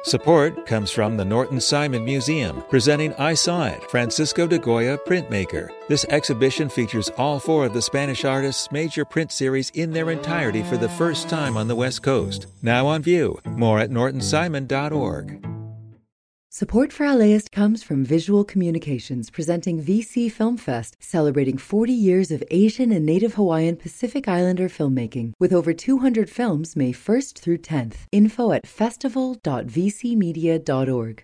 Support comes from the Norton Simon Museum, presenting I Saw It, Francisco de Goya Printmaker. This exhibition features all four of the Spanish artist's major print series in their entirety for the first time on the West Coast. Now on view. More at nortonsimon.org. Support for LAist comes from Visual Communications, presenting VC Film Fest, celebrating 40 years of Asian and Native Hawaiian Pacific Islander filmmaking, with over 200 films May 1st through 10th. Info at festival.vcmedia.org.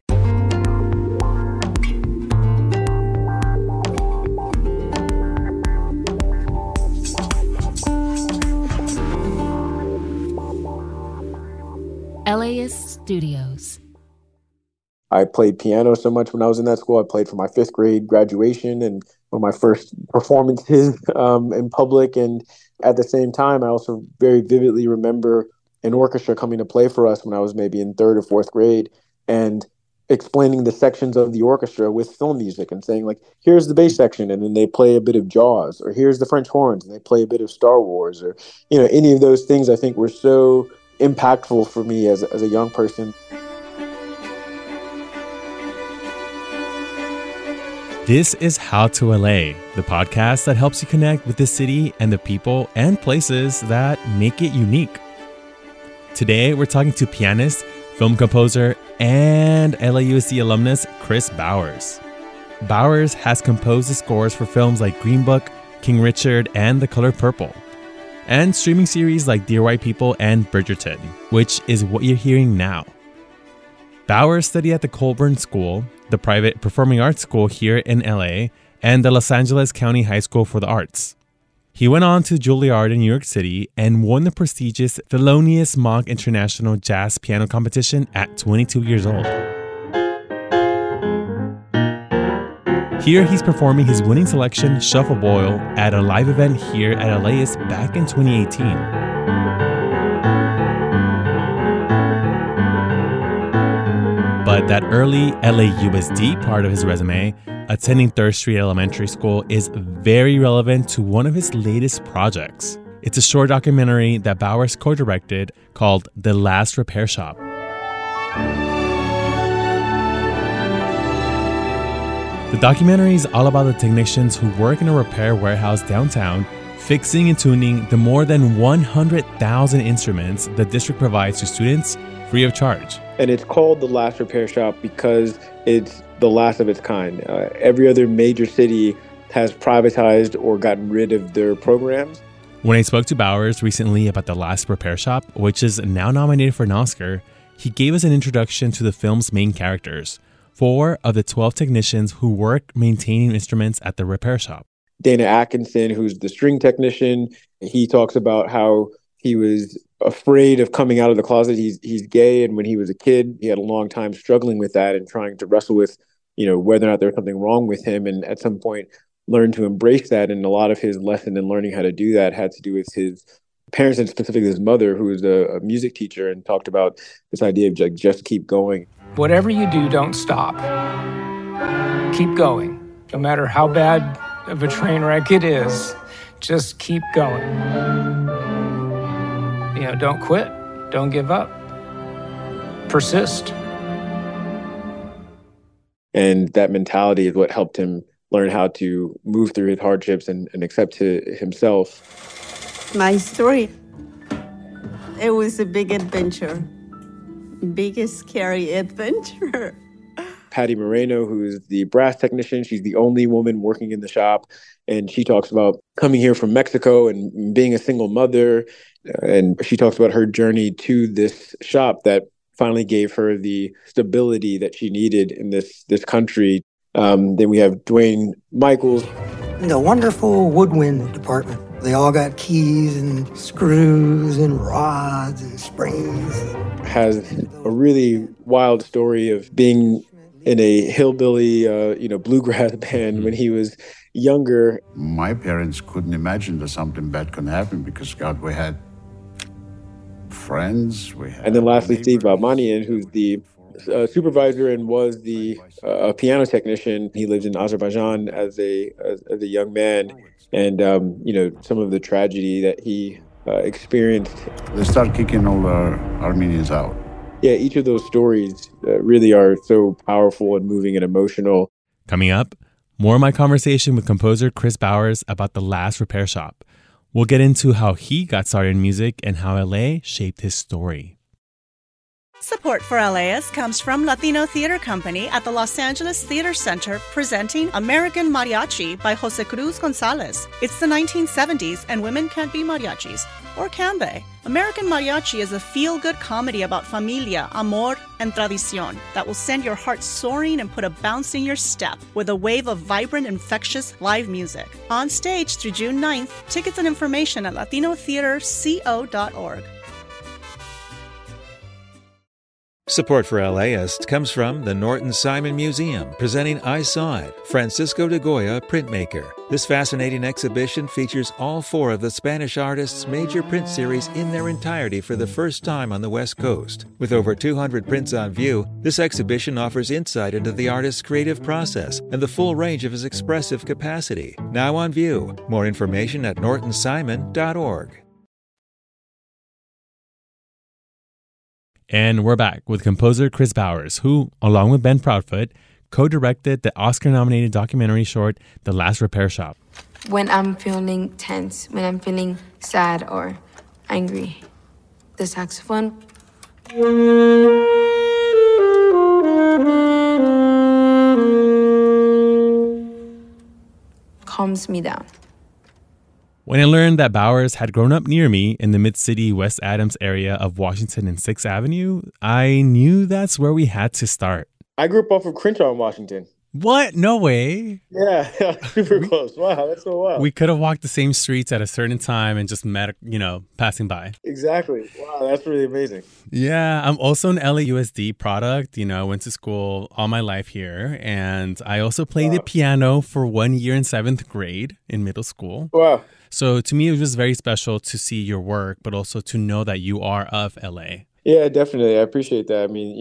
LAist Studios. I played piano so much when I was in that school. I played for my 5th grade graduation and one of my first performances in public. And at the same time, I also very vividly remember an orchestra coming to play for us when I was maybe in 3rd or 4th grade and explaining the sections of the orchestra with film music and saying, like, here's the bass section, and then they play a bit of Jaws, or here's the French horns, and they play a bit of Star Wars, or, you know, any of those things I think were so impactful for me as a young person. This is How to LA, the podcast that helps you connect with the city and the people and places that make it unique. Today, we're talking to pianist, film composer, and LAUSD alumnus Chris Bowers. Bowers has composed the scores for films like Green Book, King Richard, and The Color Purple, and streaming series like Dear White People and Bridgerton, which is what you're hearing now. Bowers studied at the Colburn School, the private performing arts school here in LA, and the Los Angeles County High School for the Arts. He went on to Juilliard in New York City and won the prestigious Thelonious Monk International Jazz Piano Competition at 22 years old. Here he's performing his winning selection, Shuffle Boil, at a live event here at LAist back in 2018. But that early LAUSD part of his resume, attending 3rd Street Elementary School, is very relevant to one of his latest projects. It's a short documentary that Bowers co-directed called The Last Repair Shop. The documentary is all about the technicians who work in a repair warehouse downtown, fixing and tuning the more than 100,000 instruments the district provides to students free of charge. And it's called The Last Repair Shop because it's the last of its kind. Every other major city has privatized or gotten rid of their programs. When I spoke to Bowers recently about The Last Repair Shop, which is now nominated for an Oscar, he gave us an introduction to the film's main characters, 4 of the 12 technicians who work maintaining instruments at the repair shop. Dana Atkinson, who's the string technician, he talks about how he was afraid of coming out of the closet. He's gay, and when he was a kid, he had a long time struggling with that and trying to wrestle with, you know, whether or not there was something wrong with him, and at some point learned to embrace that. And a lot of his lesson in learning how to do that had to do with his parents, and specifically his mother, who was a music teacher, and talked about this idea of like, just keep going. Whatever you do, don't stop. Keep going. No matter how bad of a train wreck it is, just keep going. You know, don't quit. Don't give up. Persist. And that mentality is what helped him learn how to move through his hardships and accept himself. My story, it was a big adventure. Biggest scary adventure. Patty Moreno, who is the brass technician, she's the only woman working in the shop. And she talks about coming here from Mexico and being a single mother. And she talks about her journey to this shop that finally gave her the stability that she needed in this country. Then we have Dwayne Michaels. The wonderful woodwind department. They all got keys and screws and rods and springs. Has a really wild story of being in a hillbilly, bluegrass band when he was younger. My parents couldn't imagine that something bad could happen because, God, we had friends. And then lastly, Steve Balmanian, who's the supervisor and was the piano technician. He lived in Azerbaijan as a young man, and some of the tragedy that he experienced. They started kicking all the Armenians out. yeah, each of those stories really are so powerful and moving and emotional. Coming up, more of my conversation with composer Chris Bowers about The Last Repair Shop. We'll get into how he got started in music and how LA shaped his story. Support for LAist comes from Latino Theater Company at the Los Angeles Theater Center, presenting American Mariachi by Jose Cruz Gonzalez. It's the 1970s and women can't be mariachis. Or can they? American Mariachi is a feel-good comedy about familia, amor, and tradición that will send your heart soaring and put a bounce in your step with a wave of vibrant, infectious live music. On stage through June 9th, tickets and information at latinotheaterco.org. Support for LAist comes from the Norton Simon Museum, presenting I Saw It, Francisco de Goya printmaker. This fascinating exhibition features all four of the Spanish artist's major print series in their entirety for the first time on the West Coast. With over 200 prints on view, this exhibition offers insight into the artist's creative process and the full range of his expressive capacity. Now on view. More information at nortonsimon.org. And we're back with composer Chris Bowers, who, along with Ben Proudfoot, co-directed the Oscar-nominated documentary short, The Last Repair Shop. When I'm feeling tense, when I'm feeling sad or angry, the saxophone calms me down. When I learned that Bowers had grown up near me in the Mid-City West Adams area of Washington and 6th Avenue, I knew that's where we had to start. I grew up off of Crenshaw in Washington. What? No way. Yeah, super close. Wow, that's so wild. We could have walked the same streets at a certain time and just met, passing by. Exactly. Wow, that's really amazing. Yeah, I'm also an LAUSD product. I went to school all my life here. And I also played the piano for 1 year in 7th grade in middle school. Wow. So to me, it was just very special to see your work, but also to know that you are of LA. Yeah, definitely. I appreciate that. I mean,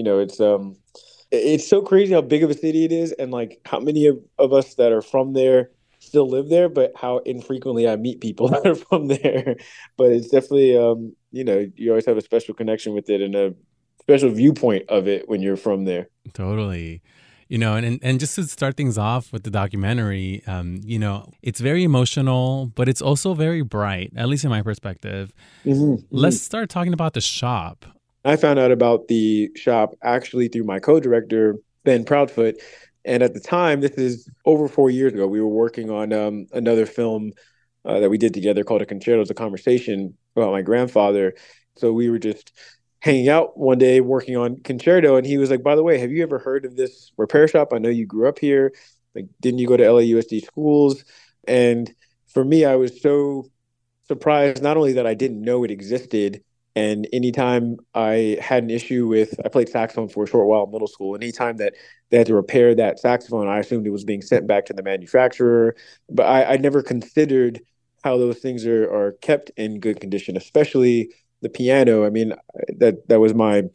it's so crazy how big of a city it is, and like how many of us that are from there still live there, but how infrequently I meet people that are from there. But it's definitely, you always have a special connection with it and a special viewpoint of it when you're from there. Totally. And just to start things off with the documentary, it's very emotional, but it's also very bright, at least in my perspective. Mm-hmm. Let's start talking about the shop. I found out about the shop actually through my co-director, Ben Proudfoot. And at the time, this is over 4 years ago, we were working on another film that we did together called A Concerto's a Conversation about my grandfather. So we were just hanging out one day working on Concerto, and he was like, by the way, have you ever heard of this repair shop? I know you grew up here. Like, didn't you go to LAUSD schools? And for me, I was so surprised, not only that I didn't know it existed, and anytime I had an issue with, I played saxophone for a short while in middle school, and anytime that they had to repair that saxophone, I assumed it was being sent back to the manufacturer. But I never considered how those things are kept in good condition, especially the piano. I mean, that was my,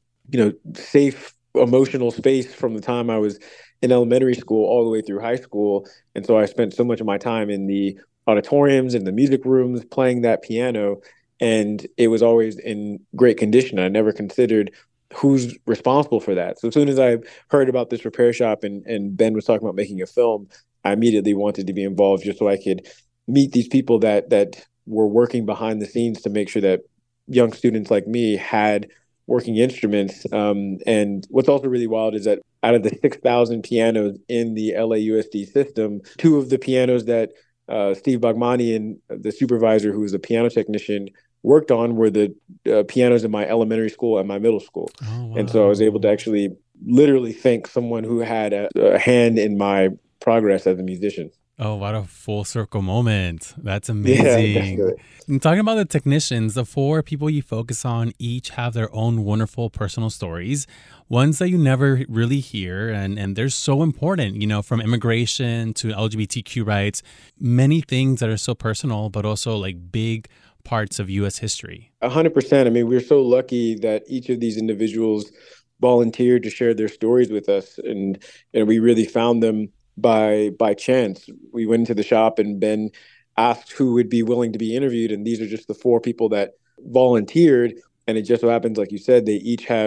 safe emotional space from the time I was in elementary school all the way through high school. And so I spent so much of my time in the auditoriums and the music rooms playing that piano, and it was always in great condition. I never considered who's responsible for that. So as soon as I heard about this repair shop and Ben was talking about making a film, I immediately wanted to be involved just so I could meet these people that were working behind the scenes to make sure that young students like me had working instruments. And what's also really wild is that out of the 6,000 pianos in the LAUSD system, 2 of the pianos that Steve Bagmani and the supervisor, who was a piano technician, worked on were the pianos in my elementary school and my middle school. Oh, wow. And so I was able to actually literally thank someone who had a hand in my progress as a musician. Oh, what a full circle moment. That's amazing. Yeah, and talking about the technicians, the 4 people you focus on each have their own wonderful personal stories, ones that you never really hear. And they're so important, from immigration to LGBTQ rights, many things that are so personal, but also like big parts of U.S. history. 100%. I mean, we're so lucky that each of these individuals volunteered to share their stories with us. And we really found them by chance. We went into the shop and Ben asked who would be willing to be interviewed. And these are just the 4 people that volunteered. And it just so happens, like you said, they each have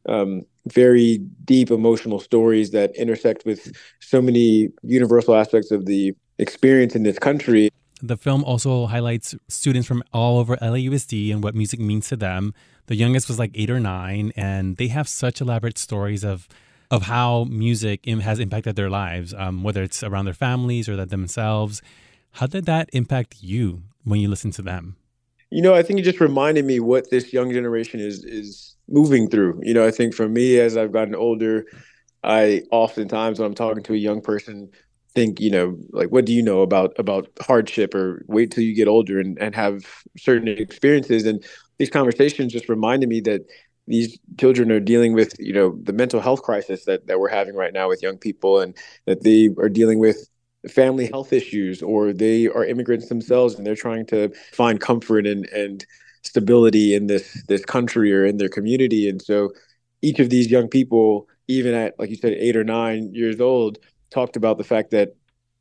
very deep emotional stories that intersect with so many universal aspects of the experience in this country. The film also highlights students from all over LAUSD and what music means to them. The youngest was like 8 or 9, and they have such elaborate stories of how music has impacted their lives, whether it's around their families or themselves. How did that impact you when you listen to them? I think it just reminded me what this young generation is moving through. I think for me, as I've gotten older, I oftentimes when I'm talking to a young person think, like, what do you know about hardship, or wait till you get older and have certain experiences. And these conversations just reminded me that these children are dealing with, the mental health crisis that we're having right now with young people, and that they are dealing with family health issues, or they are immigrants themselves and they're trying to find comfort and stability in this country or in their community. And so each of these young people, even at, like you said, 8 or 9 years old, talked about the fact that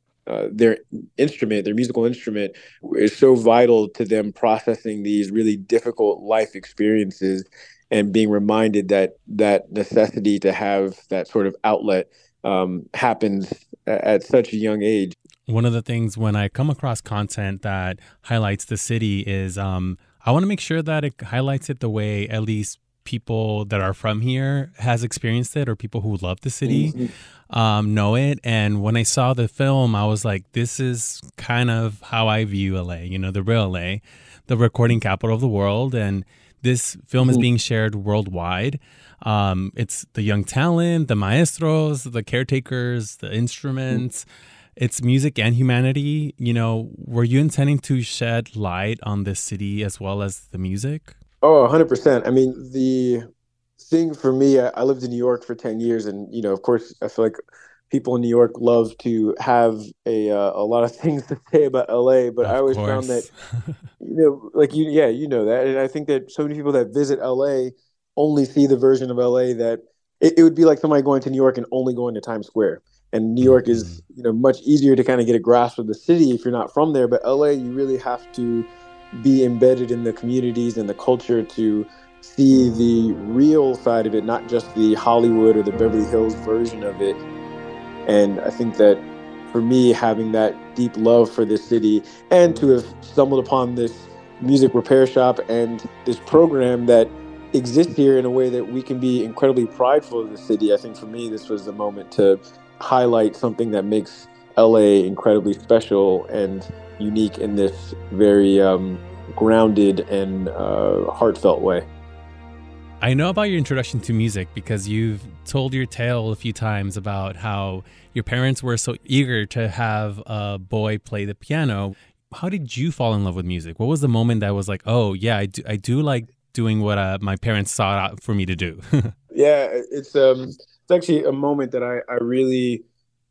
their musical instrument is so vital to them processing these really difficult life experiences, and being reminded that necessity to have that sort of outlet happens at such a young age. One of the things when I come across content that highlights the city is I want to make sure that it highlights it the way at least people that are from here has experienced it, or people who love the city know it. And when I saw the film, I was like, this is kind of how I view LA, the real LA, the recording capital of the world. And this film is being shared worldwide. It's the young talent, the maestros, the caretakers, the instruments. It's music and humanity. Were you intending to shed light on this city as well as the music? Oh, 100%. I mean, the thing for me, I lived in New York for 10 years. And, of course, I feel like people in New York love to have a lot of things to say about LA. But I always found that, you know that. And I think that so many people that visit LA only see the version of LA that it would be like somebody going to New York and only going to Times Square. And New York is, much easier to kind of get a grasp of the city if you're not from there. But LA, you really have to be embedded in the communities and the culture to see the real side of it, not just the Hollywood or the Beverly Hills version of it. And I think that for me, having that deep love for this city, and to have stumbled upon this music repair shop and this program that exists here in a way that we can be incredibly prideful of the city, I think for me, this was the moment to highlight something that makes LA incredibly special and unique in this very grounded and heartfelt way. I know about your introduction to music because you've told your tale a few times about how your parents were so eager to have a boy play the piano. How did you fall in love with music? What was the moment that was like, oh yeah, I do like doing what my parents sought out for me to do? Yeah, it's actually a moment that I really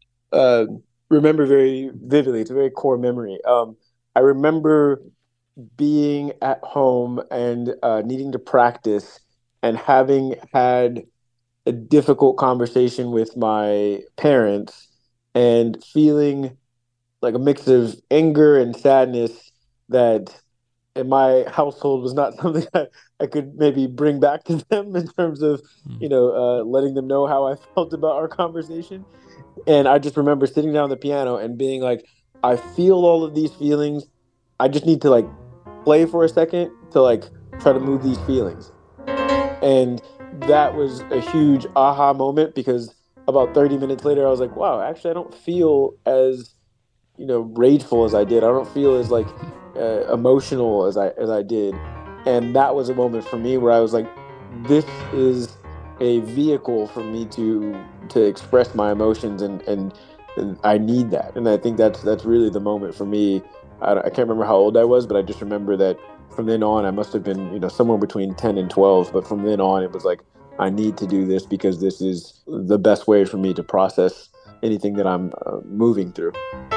remember very vividly. It's a very core memory. I remember being at home and needing to practice, and having had a difficult conversation with my parents, and feeling like a mix of anger and sadness that in my household was not something I could maybe bring back to them in terms of, letting them know how I felt about our conversation. And I just remember sitting down at the piano and being like, I feel all of these feelings. I just need to play for a second to try to move these feelings. And that was a huge aha moment, because about 30 minutes later, I was like, wow, actually, I don't feel as, rageful as I did. I don't feel as emotional as I did. And that was a moment for me where I was like, this is a vehicle for me to express my emotions, and I need that. And I think that's really the moment for me. I can't remember how old I was, but I just remember that from then on, I must have been, somewhere between 10 and 12. But from then on, it was like, I need to do this because this is the best way for me to process anything that I'm moving through.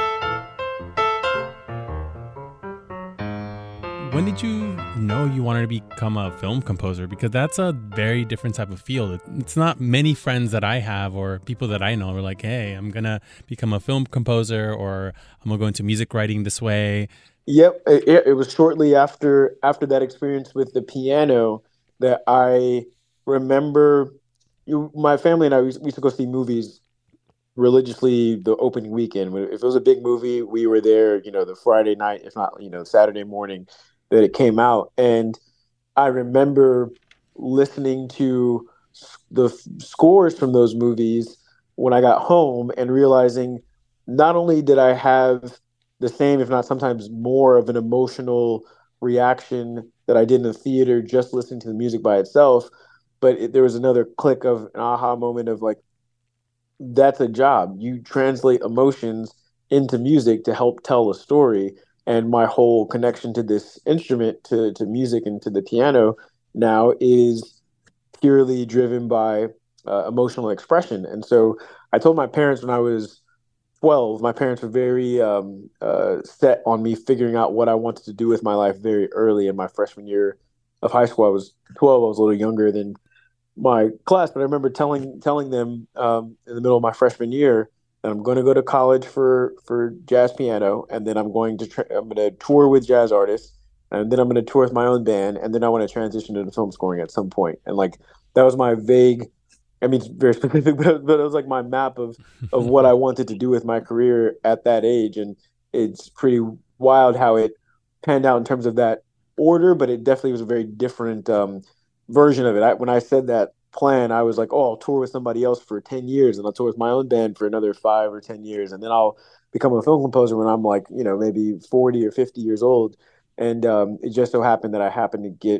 When did you know you wanted to become a film composer? Because that's a very different type of field. It's not many friends that I have or people that I know are like, hey, I'm going to become a film composer, or I'm going to go into music writing this way. Yep. It was shortly after that experience with the piano that I remember my family and I, we used to go see movies religiously the opening weekend. If it was a big movie, we were there, the Friday night, if not, Saturday morning that it came out. And I remember listening to the scores from those movies when I got home and realizing not only did I have the same, if not sometimes more of an emotional reaction that I did in the theater just listening to the music by itself, but there was another click of an aha moment of like, that's a job. You translate emotions into music to help tell a story. And my whole connection to this instrument, to music and to the piano now is purely driven by emotional expression. And so I told my parents when I was 12, my parents were very set on me figuring out what I wanted to do with my life very early in my freshman year of high school. I was 12. I was a little younger than my class, but I remember telling them in the middle of my freshman year that I'm going to go to college for jazz piano, and then I'm going to tour with jazz artists, and then I'm going to tour with my own band, and then I want to transition into film scoring at some point. And like that was my vague, I mean, it's very specific, but it was like my map of what I wanted to do with my career at that age, and it's pretty wild how it panned out in terms of that order, but it definitely was a very different version of it. When I said that plan, I was like, oh, I'll tour with somebody else for 10 years and I'll tour with my own band for another 5 or 10 years. And then I'll become a film composer when I'm like, maybe 40 or 50 years old. And it just so happened that I happened to get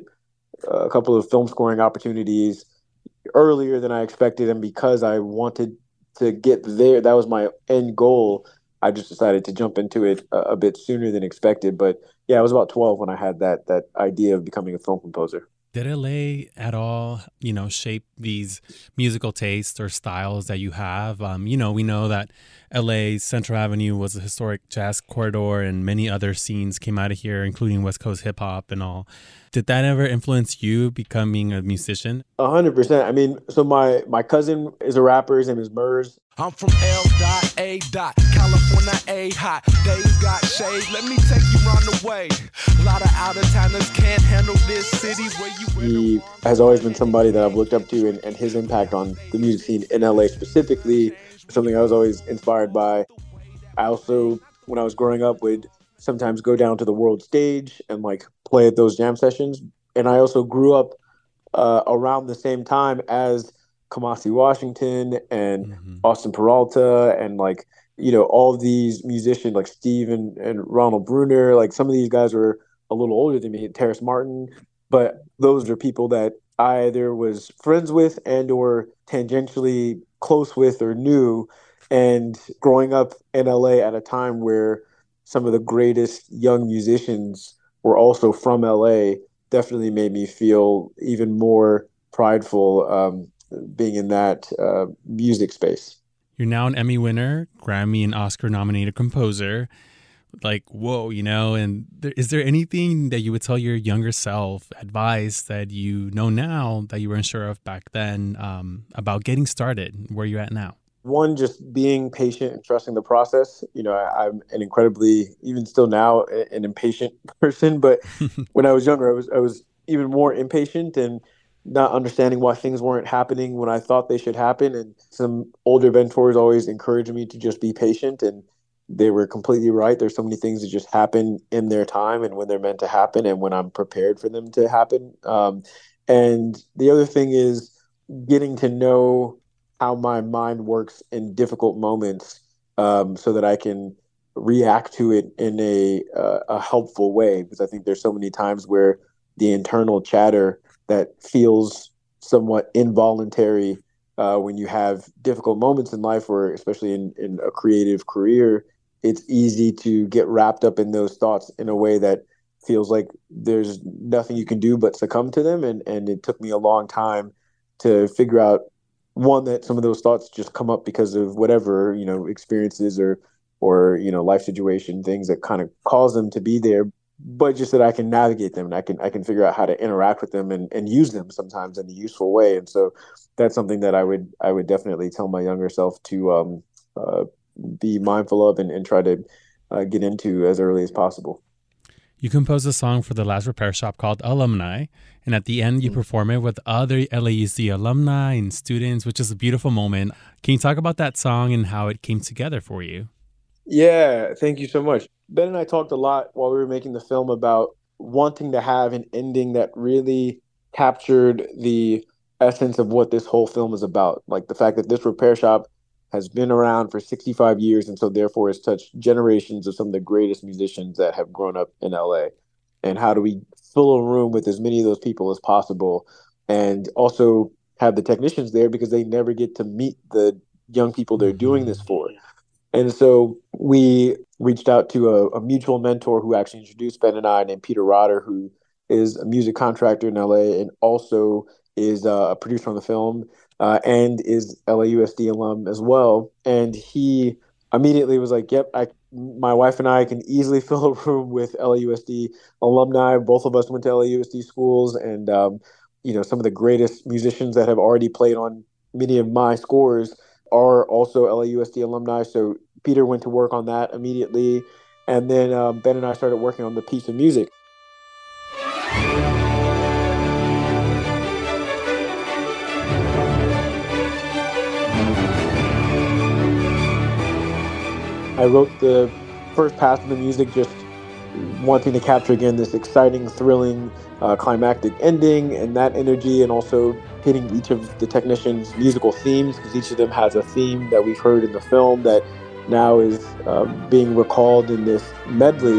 a couple of film scoring opportunities earlier than I expected. And because I wanted to get there, that was my end goal. I just decided to jump into it a bit sooner than expected. But yeah, I was about 12 when I had that idea of becoming a film composer. Did LA at all, shape these musical tastes or styles that you have? We know that LA's Central Avenue was a historic jazz corridor and many other scenes came out of here, including West Coast hip hop and all. Did that ever influence you becoming a musician? 100%. I mean, so my cousin is a rapper. His name is Murs. I'm from L.A. California, A hot. Days got shade. Let me take you round the way. A lot of out-of-towners can't handle this city where you. He has always been somebody that I've looked up to, and his impact on the music scene in LA specifically, something I was always inspired by. I also, when I was growing up, would sometimes go down to the world stage and like play at those jam sessions. And I also grew up around the same time as Kamasi Washington and Austin Peralta and like, all of these musicians like Steve and Ronald Bruner. Like some of these guys were a little older than me, Terrace Martin, but those are people that I either was friends with and or tangentially close with or knew. And growing up in LA at a time where some of the greatest young musicians were also from LA definitely made me feel even more prideful being in that music space. You're now an Emmy winner, Grammy and Oscar nominated composer. Like, whoa, and is there anything that you would tell your younger self, advice that you know now that you weren't sure of back then about getting started, where you're at now? One, just being patient and trusting the process. I'm an incredibly, even still now, an impatient person. But when I was younger, I was even more impatient and not understanding why things weren't happening when I thought they should happen. And some older mentors always encouraged me to just be patient, and they were completely right. There's so many things that just happen in their time and when they're meant to happen and when I'm prepared for them to happen. And the other thing is getting to know how my mind works in difficult moments so that I can react to it in a helpful way. Because I think there's so many times where the internal chatter that feels somewhat involuntary when you have difficult moments in life, or especially in a creative career, it's easy to get wrapped up in those thoughts in a way that feels like there's nothing you can do but succumb to them. And it took me a long time to figure out, one, that some of those thoughts just come up because of whatever, experiences or life situation, things that kind of cause them to be there, but just that I can navigate them and I can figure out how to interact with them and use them sometimes in a useful way. And so that's something that I would definitely tell my younger self to be mindful of and try to get into as early as possible. You composed a song for the last repair shop called Alumni, and at the end you perform it with other LAUSD alumni and students, which is a beautiful moment. Can you talk about that song and how it came together for you? Yeah, thank you so much. Ben and I talked a lot while we were making the film about wanting to have an ending that really captured the essence of what this whole film is about. Like the fact that this repair shop has been around for 65 years, and so therefore has touched generations of some of the greatest musicians that have grown up in LA. And how do we fill a room with as many of those people as possible, and also have the technicians there because they never get to meet the young people they're doing this for. And so we reached out to a mutual mentor who actually introduced Ben and I, named Peter Rotter, who is a music contractor in LA and also is a producer on the film. And is LAUSD alum as well. And he immediately was like, yep, my wife and I can easily fill a room with LAUSD alumni. Both of us went to LAUSD schools, and some of the greatest musicians that have already played on many of my scores are also LAUSD alumni. So Peter went to work on that immediately. And then Ben and I started working on the piece of music. I wrote the first pass of the music just wanting to capture, again, this exciting, thrilling, climactic ending and that energy, and also hitting each of the technicians' musical themes, because each of them has a theme that we've heard in the film that now is being recalled in this medley.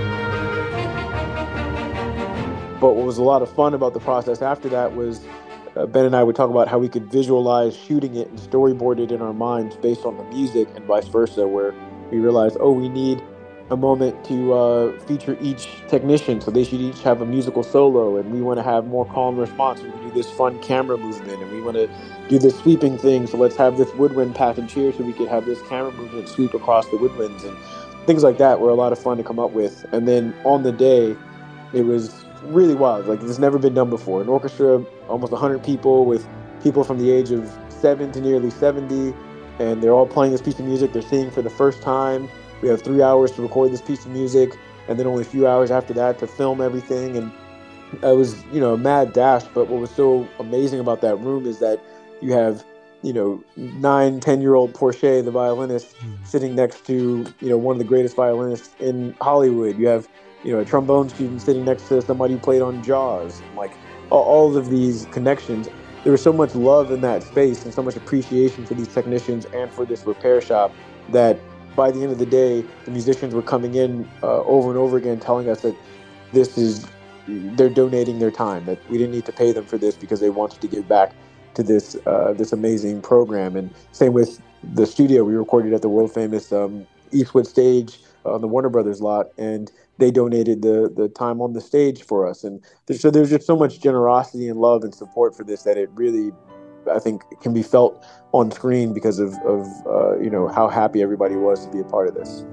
But what was a lot of fun about the process after that was Ben and I would talk about how we could visualize shooting it and storyboard it in our minds based on the music, and vice versa, where we realized, we need a moment to feature each technician, so they should each have a musical solo, and we want to have more calm response. We want to do this fun camera movement, and we want to do this sweeping thing, so let's have this woodwind pattern here so we could have this camera movement sweep across the woodwinds, and things like that were a lot of fun to come up with. And then on the day, it was really wild. Like, it's never been done before. An orchestra, almost 100 people, with people from the age of 7 to nearly 70, and they're all playing this piece of music. They're singing for the first time. We have 3 hours to record this piece of music, and then only a few hours after that to film everything. And it was, a mad dash. But what was so amazing about that room is that you have, 9-10-year-old Porche, the violinist, sitting next to, one of the greatest violinists in Hollywood. You have, a trombone student sitting next to somebody who played on Jaws. Like, all of these connections. There was so much love in that space and so much appreciation for these technicians and for this repair shop that by the end of the day, the musicians were coming in over and over again telling us that they're donating their time, that we didn't need to pay them for this because they wanted to give back to this amazing program. And same with the studio. We recorded at the world famous Eastwood stage on the Warner Brothers lot, and they donated the time on the stage for us. And there's just so much generosity and love and support for this that it really, I think, can be felt on screen because of how happy everybody was to be a part of this.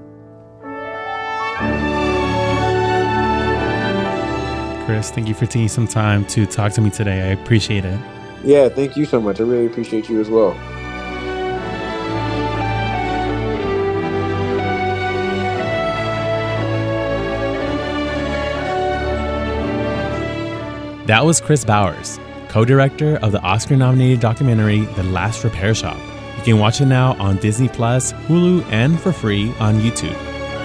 Chris, thank you for taking some time to talk to me today. I appreciate it. Yeah, thank you so much. I really appreciate you as well. That was Chris Bowers, co-director of the Oscar-nominated documentary The Last Repair Shop. You can watch it now on Disney+, Hulu, and for free on YouTube.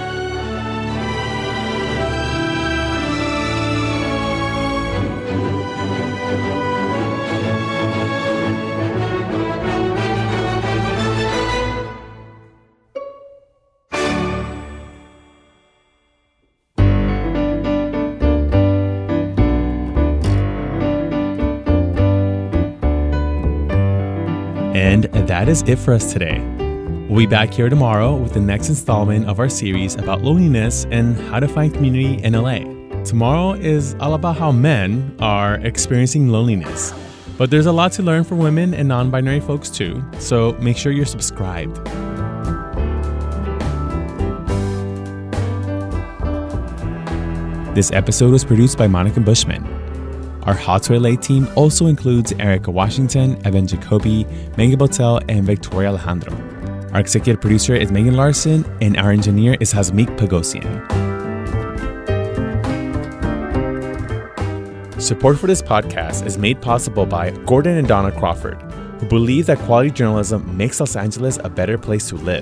And that is it for us today. We'll be back here tomorrow with the next installment of our series about loneliness and how to find community in LA. Tomorrow is all about how men are experiencing loneliness. But there's a lot to learn for women and non-binary folks too, so make sure you're subscribed. This episode was produced by Monica Bushman. Our How to LA team also includes Erica Washington, Evan Jacoby, Megan Botel, and Victoria Alejandro. Our executive producer is Megan Larson, and our engineer is Hasmik Pagosian. Support for this podcast is made possible by Gordon and Donna Crawford, who believe that quality journalism makes Los Angeles a better place to live.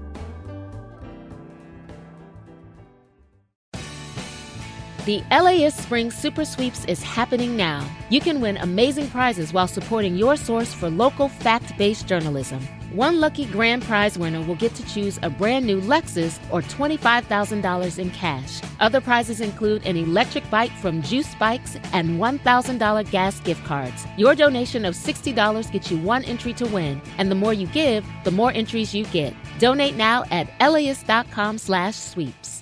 The LAist Spring Super Sweeps is happening now. You can win amazing prizes while supporting your source for local fact-based journalism. One lucky grand prize winner will get to choose a brand new Lexus or $25,000 in cash. Other prizes include an electric bike from Juice Bikes and $1,000 gas gift cards. Your donation of $60 gets you one entry to win, and the more you give, the more entries you get. Donate now at LAist.com/sweeps.